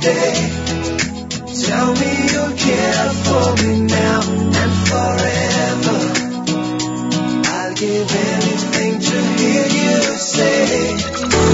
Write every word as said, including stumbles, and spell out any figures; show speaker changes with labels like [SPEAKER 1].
[SPEAKER 1] day. Tell me you'll care for me now and forever. I'll give anything to hear you say